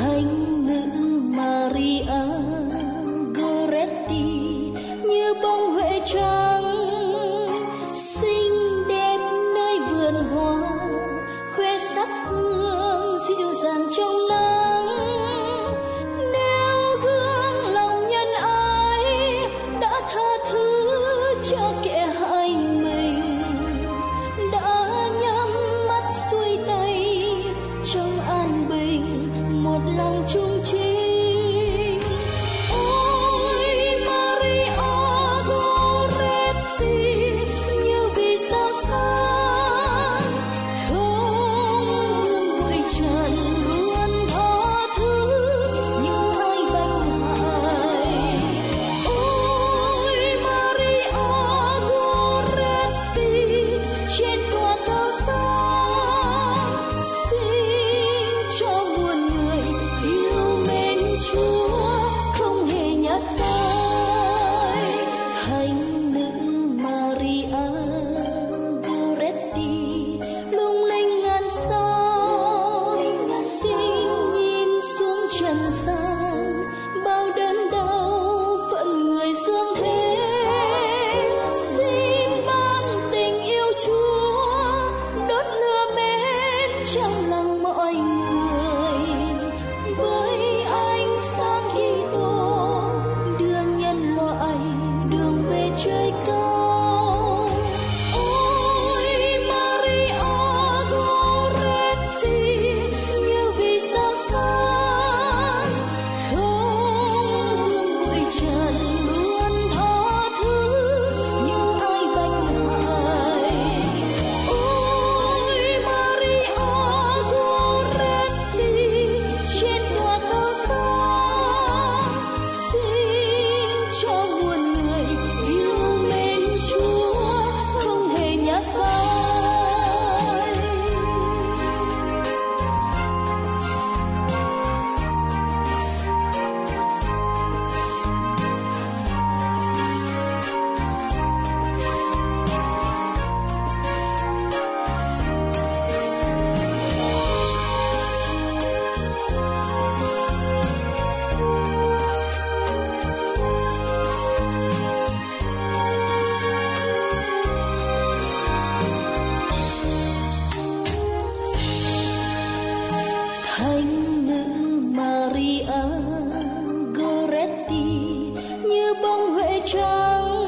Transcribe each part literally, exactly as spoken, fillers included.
Thánh nữ Maria Goretti như bông huệ trắng xinh đẹp nơi vườn hoa, khoe sắc hương dịu dàng trong nắng. Nếu gương lòng nhân ái đã tha thứ cho kẻ hại mình, đã nhắm mắt xuôi tay trong an bình một lòng chung trí. Thánh nữ Maria Goretti như bông huệ trắng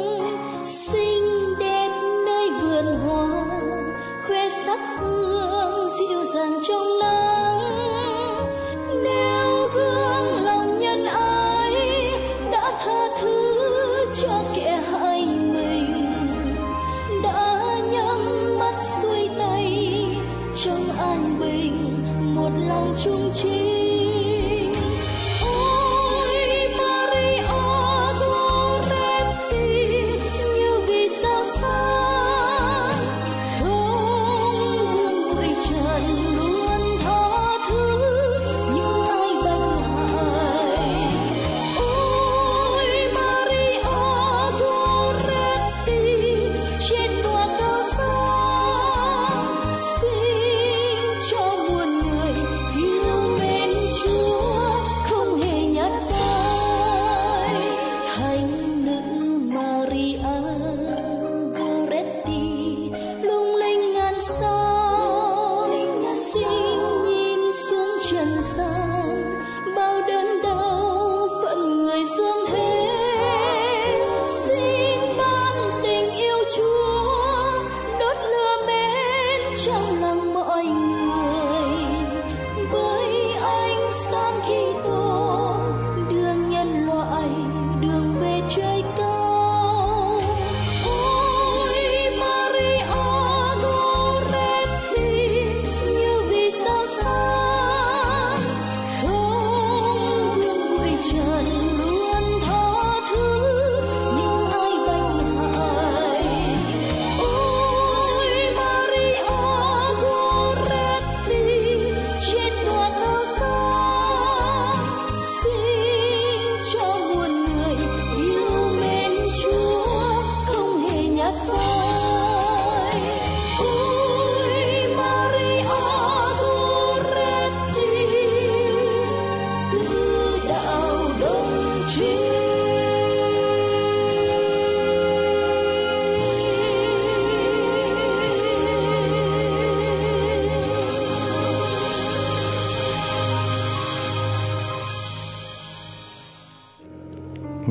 xinh đẹp nơi vườn hoa, khoe sắc hương dịu dàng trong nắng. Nếu gương lòng nhân ái đã tha thứ cho kẻ hại mình, đã nhắm mắt xuôi tay trong an bình một lòng chung trí.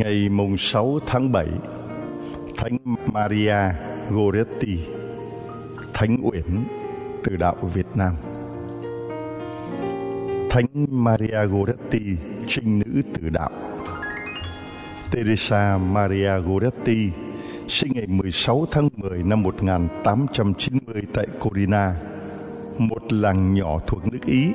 Ngày mùng sáu tháng bảy, Thánh Maria Goretti, Thánh Uyển, Từ đạo Việt Nam. Thánh Maria Goretti, trinh nữ Từ đạo. Teresa Maria Goretti sinh ngày mười sáu tháng mười năm một nghìn tám trăm chín mươi tại Corina, một làng nhỏ thuộc nước Ý.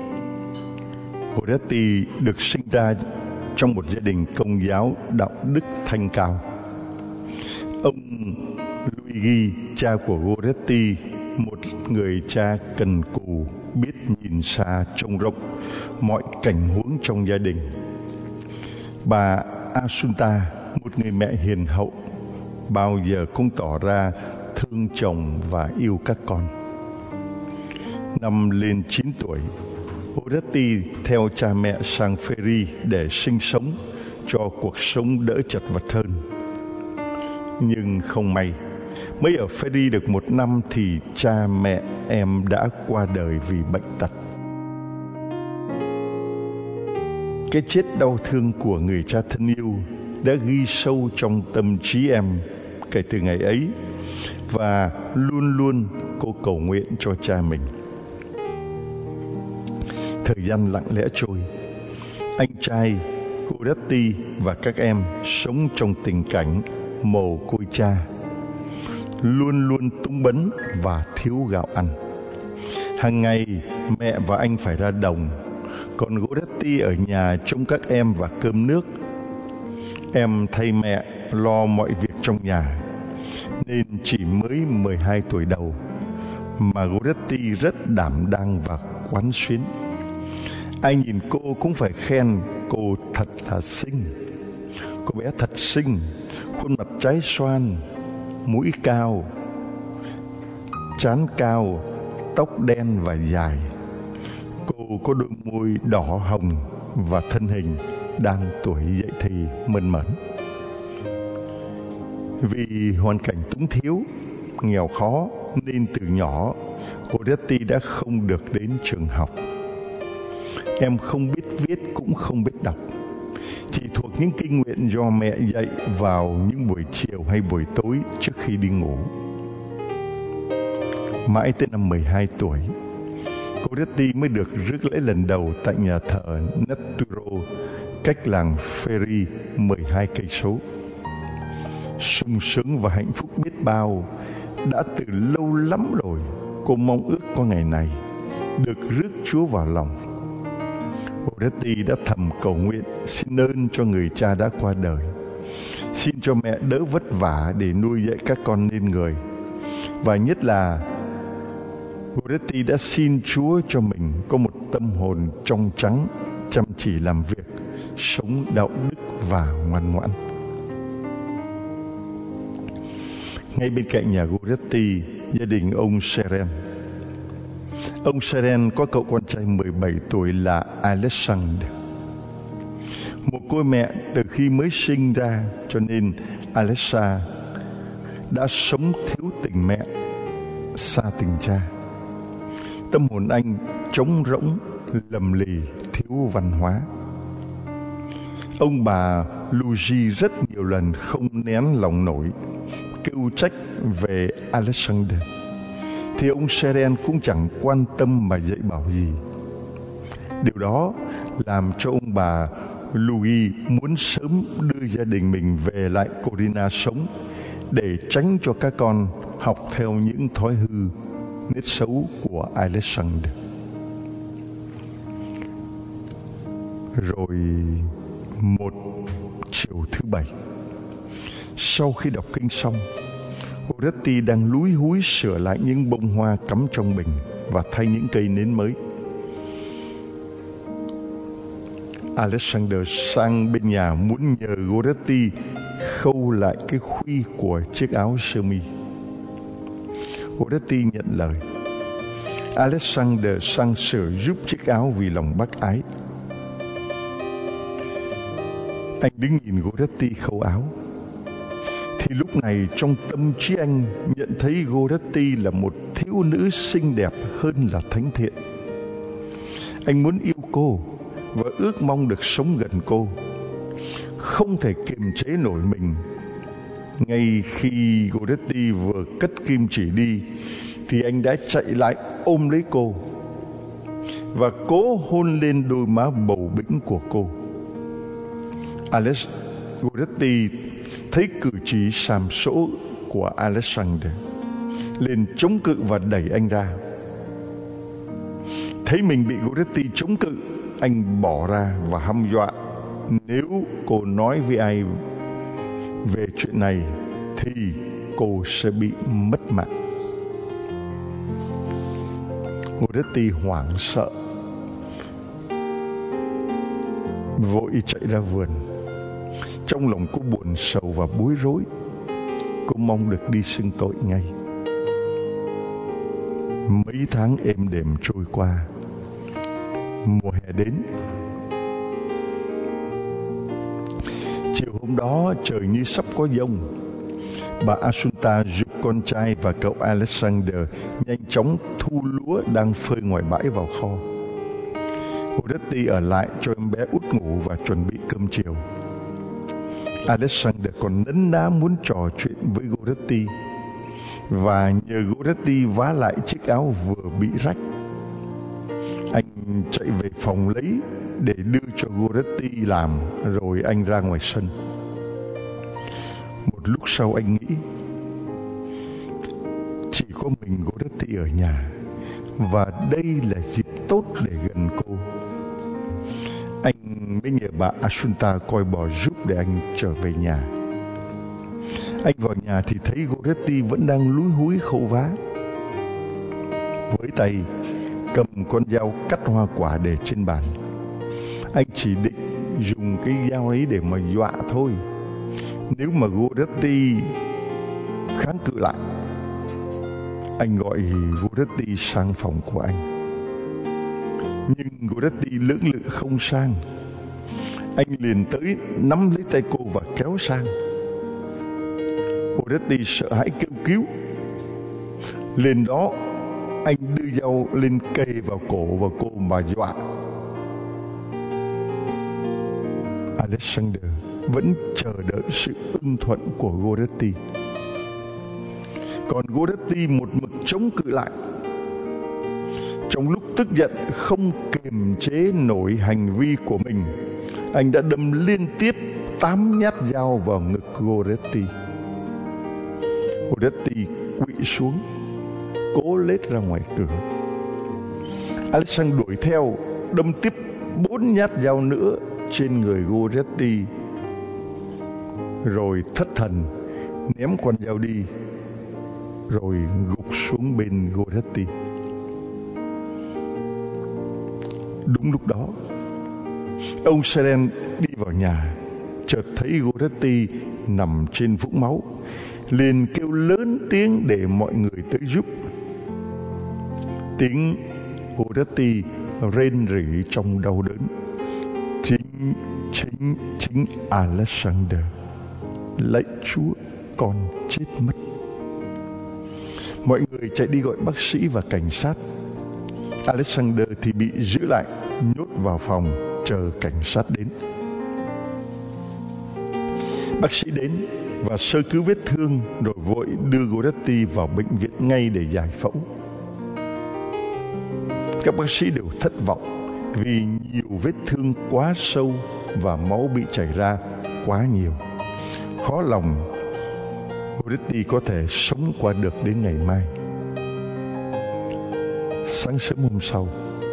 Goretti được sinh ra trong một gia đình Công giáo đạo đức thanh cao. Ông Luigi, cha của Goretti, một người cha cần cù, biết nhìn xa trông rộng mọi cảnh huống trong gia đình. Bà Assunta, một người mẹ hiền hậu, bao giờ cũng tỏ ra thương chồng và yêu các con. Năm lên chín tuổi, Goretti theo cha mẹ sang Ferry để sinh sống cho cuộc sống đỡ chật vật hơn. Nhưng không may, mới ở Ferry được một năm thì cha mẹ em đã qua đời vì bệnh tật. Cái chết đau thương của người cha thân yêu đã ghi sâu trong tâm trí em kể từ ngày ấy, và luôn luôn cô cầu nguyện cho cha mình. Thời gian lặng lẽ trôi, anh trai Goretti và các em sống trong tình cảnh mồ côi cha, luôn luôn túng bấn và thiếu gạo ăn. Hàng ngày mẹ và anh phải ra đồng, còn Goretti ở nhà trông các em và cơm nước. Em thay mẹ lo mọi việc trong nhà, nên chỉ mới mười hai tuổi đầu mà Goretti rất đảm đang và quán xuyến. Ai nhìn cô cũng phải khen cô thật là xinh. Cô bé thật xinh, khuôn mặt trái xoan, mũi cao, trán cao, tóc đen và dài. Cô có đôi môi đỏ hồng và thân hình đang tuổi dậy thì mơn mởn. Vì hoàn cảnh túng thiếu, nghèo khó nên từ nhỏ Goretti đã không được đến trường học. Em không biết viết cũng không biết đọc, chỉ thuộc những kinh nguyện do mẹ dạy vào những buổi chiều hay buổi tối trước khi đi ngủ. Mãi tới năm mười hai tuổi, Goretti mới được rước lễ lần đầu tại nhà thờ Netturo, cách làng Ferry mười hai cây số. Sung sướng và hạnh phúc biết bao, đã từ lâu lắm rồi cô mong ước có ngày này, được rước Chúa vào lòng. Goretti đã thầm cầu nguyện xin ơn cho người cha đã qua đời, xin cho mẹ đỡ vất vả để nuôi dạy các con nên người, và nhất là Goretti đã xin Chúa cho mình có một tâm hồn trong trắng, chăm chỉ làm việc, sống đạo đức và ngoan ngoãn. Ngay bên cạnh nhà Goretti, gia đình ông Seren. Ông Seren có cậu con trai mười bảy tuổi là Alexander. Một cô mẹ từ khi mới sinh ra, cho nên Alexa đã sống thiếu tình mẹ, xa tình cha. Tâm hồn anh trống rỗng, lầm lì, thiếu văn hóa. Ông bà Luigi rất nhiều lần không nén lòng nổi, kêu trách về Alexander, thì ông Seren cũng chẳng quan tâm mà dạy bảo gì. Điều đó làm cho ông bà Luigi muốn sớm đưa gia đình mình về lại Corina sống, để tránh cho các con học theo những thói hư, nết xấu của Alexander. Rồi một chiều thứ bảy, sau khi đọc kinh xong, Goretti đang lúi húi sửa lại những bông hoa cắm trong bình và thay những cây nến mới. Alexander sang bên nhà muốn nhờ Goretti khâu lại cái khuy của chiếc áo sơ mi. Goretti nhận lời. Alexander sang sửa giúp chiếc áo vì lòng bác ái. Anh đứng nhìn Goretti khâu áo, thì lúc này trong tâm trí anh nhận thấy Goretti là một thiếu nữ xinh đẹp hơn là thánh thiện. Anh muốn yêu cô và ước mong được sống gần cô. không thể kiềm chế nổi mình. Ngay khi Goretti vừa cất kim chỉ đi thì anh đã chạy lại ôm lấy cô và cố hôn lên đôi má bầu bĩnh của cô. Alex Goretti thấy cử chỉ sàm sỗ của Alexander, liền chống cự và đẩy anh ra. Thấy mình bị Goretti chống cự, anh bỏ ra và hăm dọa nếu cô nói với ai về chuyện này thì cô sẽ bị mất mạng. Goretti hoảng sợ, vội chạy ra vườn. Trong lòng cô buồn sầu và bối rối. Cô mong được đi xưng tội ngay. Mấy tháng êm đềm trôi qua. Mùa hè đến. Chiều hôm đó trời như sắp có giông. Bà Assunta giúp con trai và cậu Alexander nhanh chóng thu lúa đang phơi ngoài bãi vào kho. Goretti ở lại cho em bé út ngủ và chuẩn bị cơm chiều. Alexander còn nấn ná muốn trò chuyện với Goretti và nhờ Goretti vá lại chiếc áo vừa bị rách. Anh chạy về phòng lấy để đưa cho Goretti làm, rồi anh ra ngoài sân. Một lúc sau anh nghĩ, chỉ có mình Goretti ở nhà và đây là dịp tốt để gần cô. Anh mới nhờ bà Assunta coi bò giúp để anh trở về nhà. Anh vào nhà thì thấy Goretti vẫn đang lúi húi khâu vá. Với tay cầm con dao cắt hoa quả để trên bàn. Anh chỉ định dùng cái dao ấy để mà dọa thôi. Nếu mà Goretti kháng cự lại, anh gọi Goretti sang phòng của anh. Nhưng Goretti lưỡng lự không sang. Anh liền tới nắm lấy tay cô và kéo sang. Goretti sợ hãi kêu cứu. Lên đó anh đưa dao lên cây vào cổ và cô mà dọa. Alexander vẫn chờ đợi sự ưng thuận của Goretti. Còn Goretti một mực chống cự lại. Trong lúc tức giận không kiềm chế nổi hành vi của mình, anh đã đâm liên tiếp tám nhát dao vào ngực Goretti. Goretti quỵ xuống, cố lết ra ngoài cửa. Alexander đuổi theo, đâm tiếp bốn nhát dao nữa trên người Goretti, rồi thất thần ném con dao đi, rồi gục xuống bên Goretti. Đúng lúc đó, ông Seren đi vào nhà, chợt thấy Goretti nằm trên vũng máu, liền kêu lớn tiếng để mọi người tới giúp. Tiếng Goretti rên rỉ trong đau đớn. Chính, chính, chính Alexander. Lạy Chúa, con chết mất. Mọi người chạy đi gọi bác sĩ và cảnh sát. Alexander thì bị giữ lại, nhốt vào phòng chờ cảnh sát đến. Bác sĩ đến và sơ cứu vết thương, rồi vội đưa Goretti vào bệnh viện ngay để giải phẫu. Các bác sĩ đều thất vọng vì nhiều vết thương quá sâu và máu bị chảy ra quá nhiều. Khó lòng Goretti có thể sống qua được đến ngày mai. Sáng sớm hôm sau,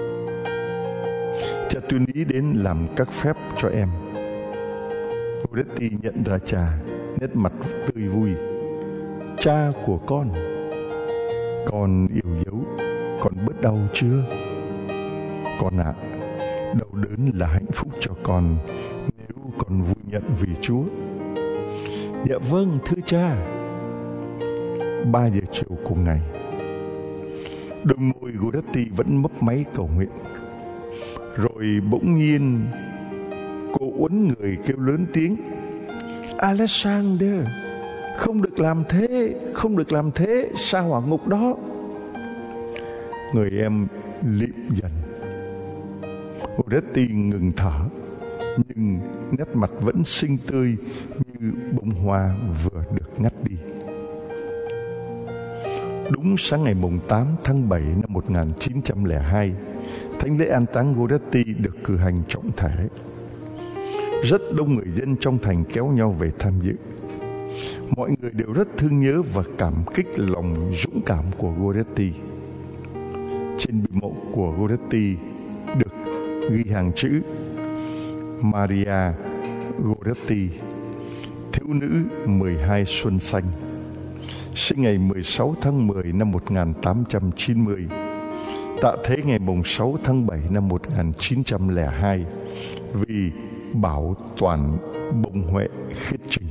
cha tuyên ý đến làm các phép cho em. Goretti nhận ra cha, nét mặt tươi vui. Cha của con, con yêu dấu, con bớt đau chưa? Con ạ, à, đau đớn là hạnh phúc cho con nếu con vui nhận vì Chúa. Dạ vâng, thưa cha. Ba giờ chiều cùng ngày, đôi môi Goretti vẫn mấp máy cầu nguyện. Rồi bỗng nhiên cô uốn người kêu lớn tiếng: Alexander, không được làm thế, không được làm thế, sa hỏa ngục đó. Người em lịm dần. Goretti ngừng thở, nhưng nét mặt vẫn xinh tươi như bông hoa vừa được ngắt đi. Đúng sáng ngày mùng tám tháng bảy năm một nghìn chín trăm lẻ hai, thánh lễ an táng Goretti được cử hành trọng thể. Rất đông người dân trong thành kéo nhau về tham dự. Mọi người đều rất thương nhớ và cảm kích lòng dũng cảm của Goretti. Trên bia mộ của Goretti được ghi hàng chữ Maria Goretti, thiếu nữ mười hai xuân xanh, sinh ngày mười sáu tháng mười năm một nghìn tám trăm chín mươi, tạ thế ngày mùng sáu tháng bảy năm một nghìn chín trăm lẻ hai, vì bảo toàn bông huệ khiết trinh.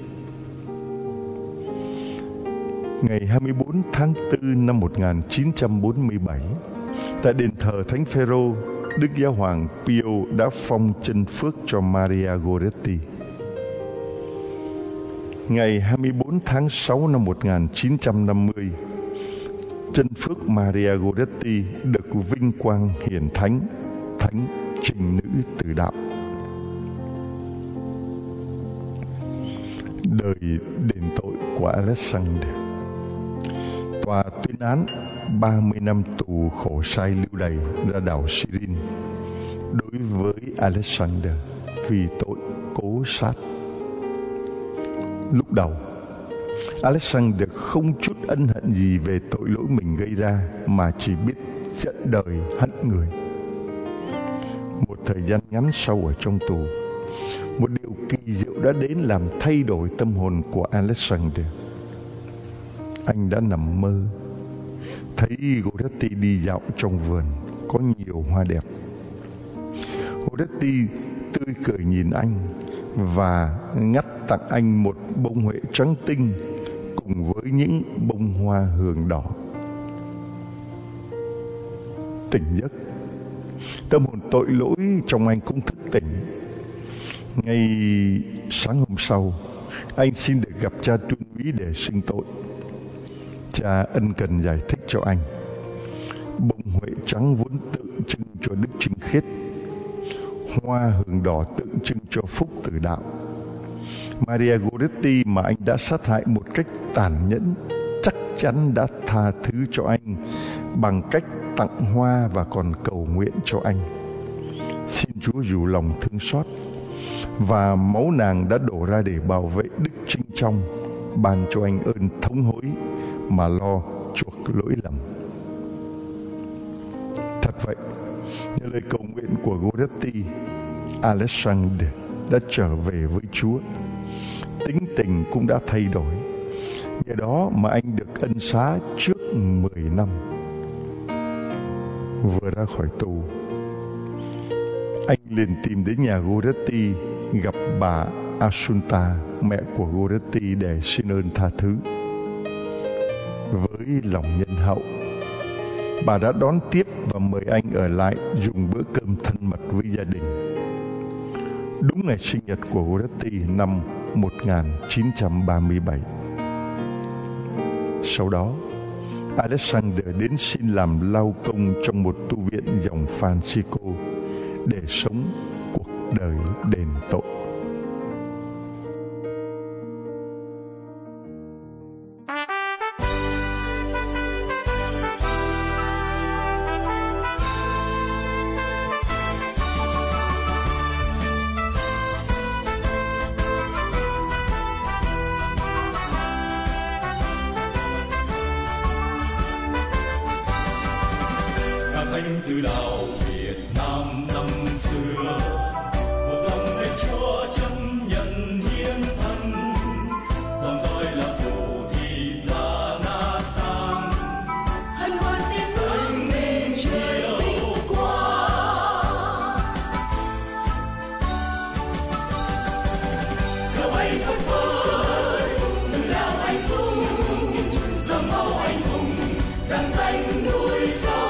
Ngày hai mươi bốn tháng tư năm một nghìn chín trăm bốn mươi bảy, tại đền thờ Thánh Phêrô, Đức Giáo hoàng Pio đã phong chân phước cho Maria Goretti. Ngày hai mươi bốn tháng sáu năm một nghìn chín trăm năm mươi, chân phước Maria Goretti được vinh quang hiển thánh, thánh trinh nữ tử đạo. Đời đền tội của Alexander. Tòa tuyên án ba mươi năm tù khổ sai lưu đày ra đảo Syrin đối với Alexander vì tội cố sát. Lúc đầu, Alexander không chút ân hận gì về tội lỗi mình gây ra, mà chỉ biết giận đời hận người. Một thời gian ngắn sau ở trong tù, một điều kỳ diệu đã đến làm thay đổi tâm hồn của Alexander. Anh đã nằm mơ, thấy Goretti đi dạo trong vườn có nhiều hoa đẹp. Goretti tươi cười nhìn anh và ngắt tặng anh một bông huệ trắng tinh cùng với những bông hoa hường đỏ. Tỉnh giấc, tâm hồn tội lỗi trong anh cũng thức tỉnh. Ngay sáng hôm sau, anh xin được gặp cha Tuân úy để xưng tội. Cha ân cần giải thích cho anh, bông huệ trắng vốn tượng trưng cho đức trinh khiết, hoa hường đỏ tượng trưng cho phúc tử đạo. Maria Goretti mà anh đã sát hại một cách tàn nhẫn chắc chắn đã tha thứ cho anh bằng cách tặng hoa và còn cầu nguyện cho anh. Xin Chúa dù lòng thương xót, và máu nàng đã đổ ra để bảo vệ đức trinh trong, ban cho anh ơn thống hối mà lo chuộc lỗi lầm. Thật vậy, nhờ lời cầu nguyện của Goretti, Alexander đã trở về với Chúa. Tính tình cũng đã thay đổi. Nhờ đó mà anh được ân xá trước mười năm. Vừa ra khỏi tù, anh liền tìm đến nhà Goretti gặp bà Assunta, mẹ của Goretti, để xin ơn tha thứ. Với lòng nhân hậu, bà đã đón tiếp và mời anh ở lại dùng bữa cơm thân mật với gia đình. Đúng ngày sinh nhật của Goretti năm một nghìn chín trăm ba mươi bảy. Sau đó, Alexander đến xin làm lao công trong một tu viện dòng Francisco để sống cuộc đời đền tội. Thánh từ đạo Việt Nam năm xưa, một lòng để Chúa chấp nhận hiến thân, đòn roi là phù thì ra nát tan. Hân hoan tiếng bước lên trời vinh quang, cờ bay phất phới từ đảo anh dũng, dòng máu anh hùng dàn danh núi sông.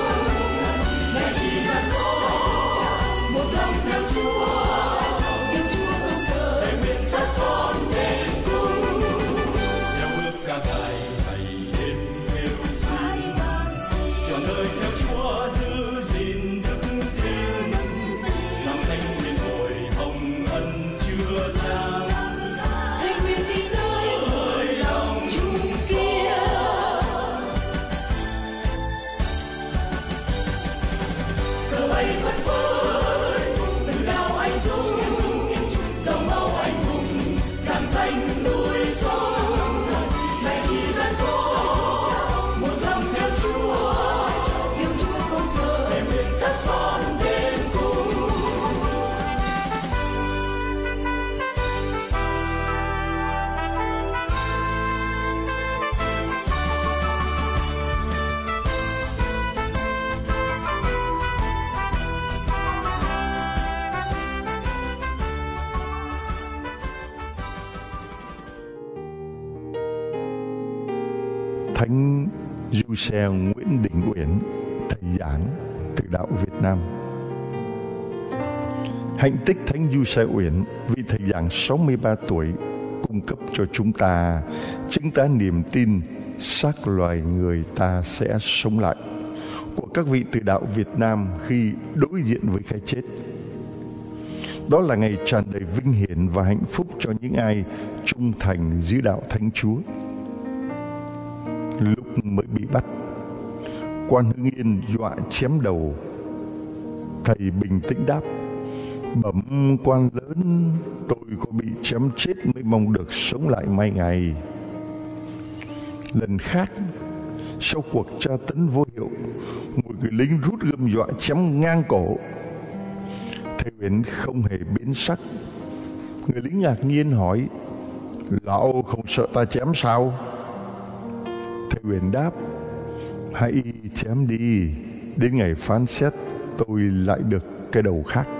Hồng Thánh Giuse Nguyễn Đình Uyển, thầy giảng từ đạo Việt Nam. Hạnh tích Thánh Giuse Uyển, vị thầy giảng sáu mươi ba tuổi, cung cấp cho chúng ta chứng tá niềm tin xác loài người ta sẽ sống lại của các vị từ đạo Việt Nam khi đối diện với cái chết. Đó là ngày tràn đầy vinh hiển và hạnh phúc cho những ai trung thành giữ đạo Thánh Chúa. Lúc mới bị bắt, quan Hưng Yên dọa chém đầu. Thầy bình tĩnh đáp: bẩm quan lớn, tôi có bị chém chết mới mong được sống lại mai ngày. Lần khác, sau cuộc tra tấn vô hiệu, một người lính rút gươm dọa chém ngang cổ. Thầy Uyển không hề biến sắc. Người lính ngạc nhiên hỏi: lão không sợ ta chém sao? Thầy Uyển đáp: hãy chém đi, đến ngày phán xét tôi lại được cái đầu khác.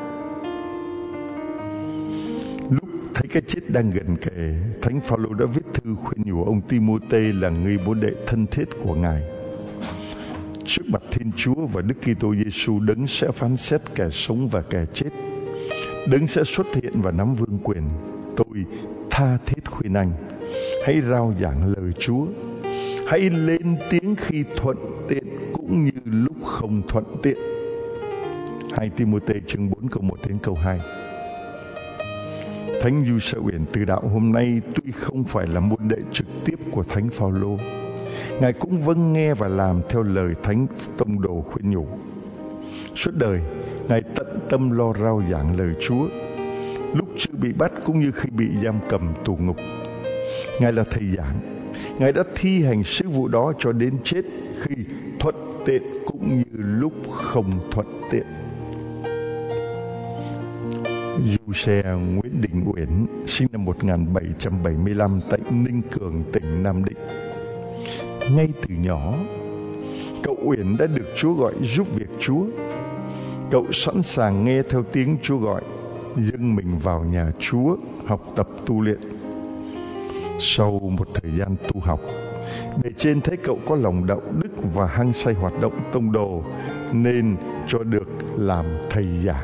Lúc thấy cái chết đang gần kề, Thánh Phaolô đã viết thư khuyên nhủ ông Ti-mô-thê là người môn đệ thân thiết của Ngài. Trước mặt Thiên Chúa và Đức Kitô Giêsu, Đấng sẽ phán xét kẻ sống và kẻ chết, Đấng sẽ xuất hiện và nắm vương quyền. Tôi tha thiết khuyên anh, hãy rao giảng lời Chúa, hãy lên tiếng khi thuận tiện cũng như lúc không thuận tiện. Hai Ti-mô-thê chương bốn câu một đến câu hai. Thánh Giuse Uyển từ đạo hôm nay tuy không phải là môn đệ trực tiếp của Thánh Phaolô, Ngài cũng vâng nghe và làm theo lời Thánh Tông Đồ khuyên nhủ. Suốt đời, Ngài tận tâm lo rao giảng lời Chúa, lúc chưa bị bắt cũng như khi bị giam cầm tù ngục. Ngài là thầy giảng, Ngài đã thi hành sứ vụ đó cho đến chết, khi thuận tiện cũng như lúc không thuận tiện. Giuse Nguyễn Đình Uyển sinh năm một nghìn bảy trăm bảy mươi lăm tại Ninh Cường, tỉnh Nam Định. Ngay từ nhỏ, cậu Uyển đã được Chúa gọi giúp việc Chúa. Cậu sẵn sàng nghe theo tiếng Chúa gọi, dâng mình vào nhà Chúa, học tập tu luyện. Sau một thời gian tu học, bề trên thấy cậu có lòng đạo đức và hăng say hoạt động tông đồ, nên cho được làm thầy giảng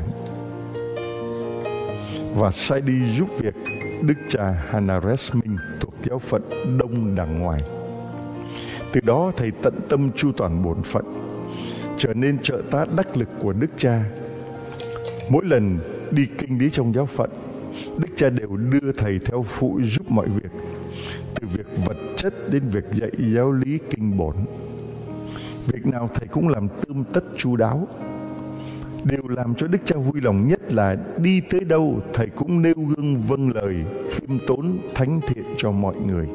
và sai đi giúp việc đức cha Hanares Minh thuộc giáo phận Đông Đàng Ngoài. Từ đó thầy tận tâm chu toàn bổn phận, trở nên trợ tá đắc lực của đức cha. Mỗi lần đi kinh lý trong giáo phận, đức cha đều đưa thầy theo phụ giúp mọi việc, từ việc vật chất đến việc dạy giáo lý kinh bổn. Việc nào thầy cũng làm tươm tất chu đáo. Điều làm cho đức cha vui lòng nhất là đi tới đâu thầy cũng nêu gương vâng lời, khiêm tốn, thánh thiện cho mọi người.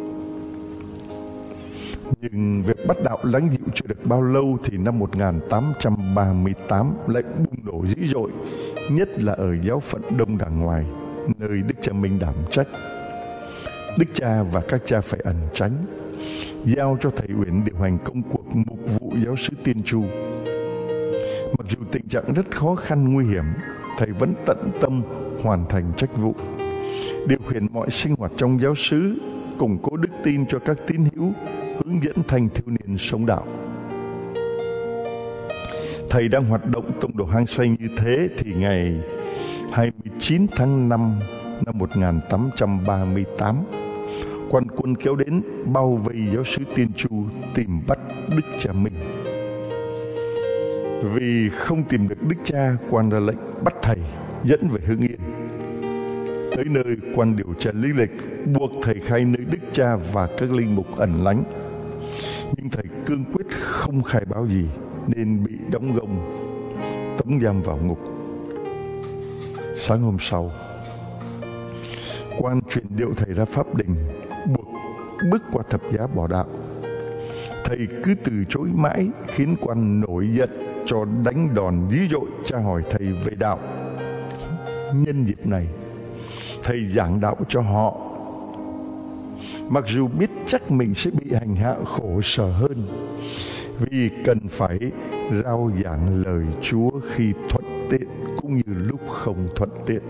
Nhưng việc bắt đạo lắng dịu chưa được bao lâu thì năm một nghìn tám trăm ba mươi tám lại bùng nổ dữ dội, nhất là ở giáo phận Đông Đàng Ngoài, nơi đức cha Minh đảm trách. Đức cha và các cha phải ẩn tránh, giao cho thầy Uyển điều hành công cuộc mục vụ giáo xứ Tiên Chu. Mặc dù tình trạng rất khó khăn nguy hiểm, thầy vẫn tận tâm hoàn thành trách vụ, điều khiển mọi sinh hoạt trong giáo xứ, củng cố đức tin cho các tín hữu, hướng dẫn thanh thiếu niên sống đạo. Thầy đang hoạt động tông đồ hăng say như thế thì ngày hai mươi chín tháng năm năm một nghìn tám trăm ba mươi tám, quan quân kéo đến bao vây giáo xứ Tiên Chu tìm bắt đức cha Minh. Vì không tìm được đức cha, quan ra lệnh bắt thầy dẫn về Hưng Yên. Tới nơi, quan điều tra lý lịch, buộc thầy khai nơi đức cha và các linh mục ẩn lánh. Nhưng thầy cương quyết không khai báo gì nên bị đóng gông, tống giam vào ngục. Sáng hôm sau, quan truyền điệu thầy ra pháp đình, buộc bước qua thập giá bỏ đạo. Thầy cứ từ chối mãi, khiến quan nổi giận cho đánh đòn dữ dội tra hỏi thầy về đạo. Nhân dịp này, thầy giảng đạo cho họ, mặc dù biết chắc mình sẽ bị hành hạ khổ sở hơn, vì cần phải rao giảng lời Chúa khi thuận tiện cũng như lúc không thuận tiện.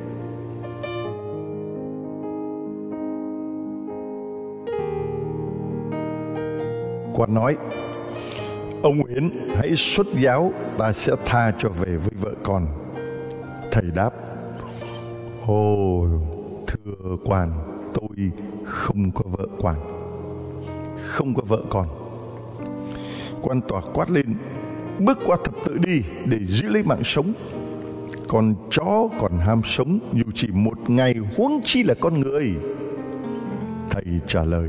Quan nói: ông Nguyễn hãy xuất giáo, ta sẽ tha cho về với vợ con. Thầy đáp: ồ, thưa quan, tôi không có vợ quan, không có vợ con. Quan tòa quát lên: bước qua thập tự đi để giữ lấy mạng sống. Con chó còn ham sống dù chỉ một ngày, huống chi là con người. Thầy trả lời: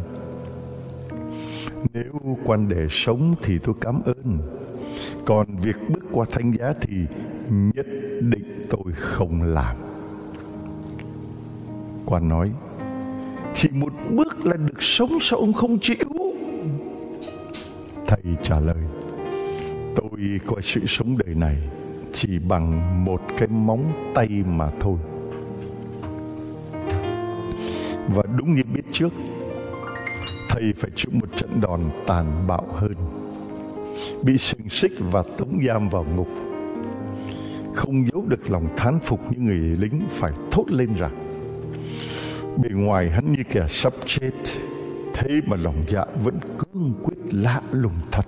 nếu quan để sống thì tôi cảm ơn, còn việc bước qua thánh giá thì nhất định tôi không làm. Quan nói: chỉ một bước là được sống, sao ông không chịu? Thầy trả lời: tôi coi sự sống đời này chỉ bằng một cái móng tay mà thôi. Và đúng như biết trước, thầy phải chịu một trận đòn tàn bạo hơn, bị xiềng xích và tống giam vào ngục. Không giấu được lòng thán phục những người lính, phải thốt lên rằng: bề ngoài hắn như kẻ sắp chết, thế mà lòng dạ vẫn cương quyết lạ lùng thật.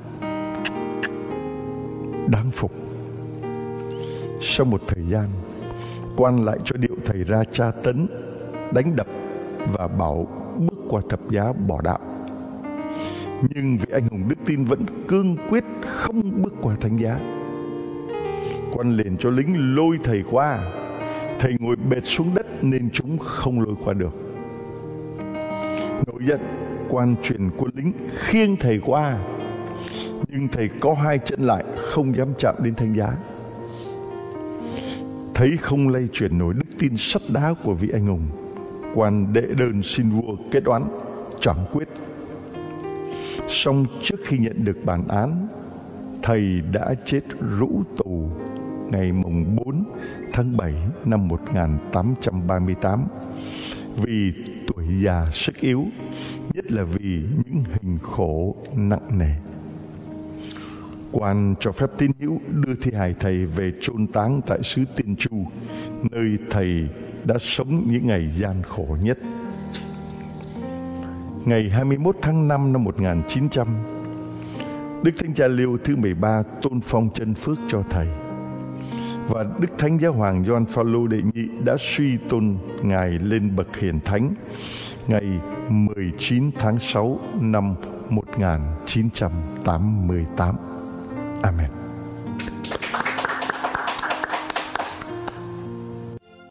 Đáng phục. Sau một thời gian, quan lại cho điệu thầy ra tra tấn, đánh đập và bảo bước qua thập giá bỏ đạo. Nhưng vị anh hùng đức tin vẫn cương quyết không bước qua thánh giá. Quan liền cho lính lôi thầy qua. Thầy ngồi bệt xuống đất nên chúng không lôi qua được. Nổi giận, quan truyền quân lính khiêng thầy qua, nhưng thầy có hai chân lại, không dám chạm đến thánh giá. Thấy không lay chuyển nổi đức tin sắt đá của vị anh hùng, quan đệ đơn xin vua kết oán trảm quyết. Song trước khi nhận được bản án, thầy đã chết rũ tù ngày mùng bốn tháng bảy năm một nghìn tám trăm ba mươi tám vì tuổi già sức yếu, nhất là vì những hình khổ nặng nề. Quan cho phép tín hữu đưa thi hài thầy về chôn táng tại xứ Tiên Chu, nơi thầy đã sống những ngày gian khổ nhất. Ngày hai mươi mốt tháng năm năm một nghìn chín trăm, Đức Thánh Cha Leo thứ mười ba tôn phong chân phước cho thầy, và Đức Thánh Giáo hoàng Gioan Phaolô đệ nhị đã suy tôn ngài lên bậc hiền thánh ngày mười chín tháng sáu năm một nghìn chín trăm tám mươi tám. Amen.